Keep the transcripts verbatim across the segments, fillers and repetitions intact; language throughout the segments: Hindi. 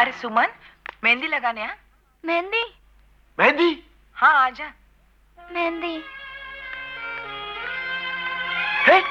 अरे सुमन, मेहंदी लगाने आ? मेहंदी? मेहंदी? हाँ आजा। मेहंदी? है?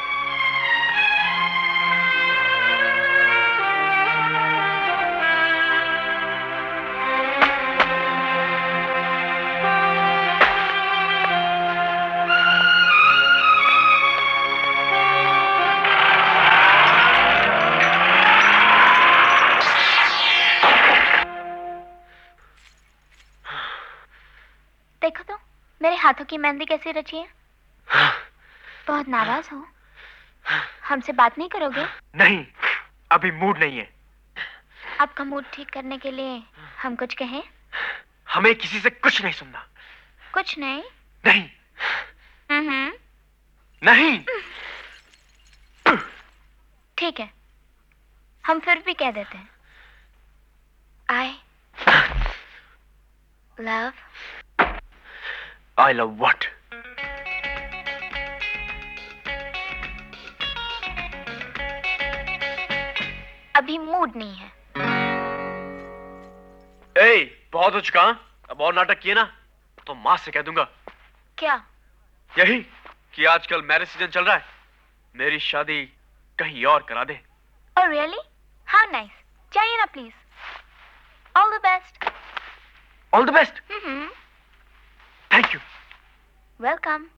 देखो तो मेरे हाथों की मेहंदी कैसी रची है। बहुत नाराज हो? हमसे बात नहीं करोगे? नहीं, अभी मूड नहीं है। आपका मूड ठीक करने के लिए हम कुछ कहें? हमें किसी से कुछ नहीं सुनना। कुछ नहीं? नहीं। हम्म। नहीं। ठीक है, हम फिर भी कह देते हैं। I love. I love what? अभी मूड नहीं है। ए, बहुत हो चुका। अब और नाटक किए ना तो माँ से कह दूंगा। क्या? यही कि आजकल मैरिज सीजन चल रहा है, मेरी शादी कहीं और करा दे। Oh really? How nice. जाइए ना please. All the best. All the best. Hmm. Thank you. Welcome.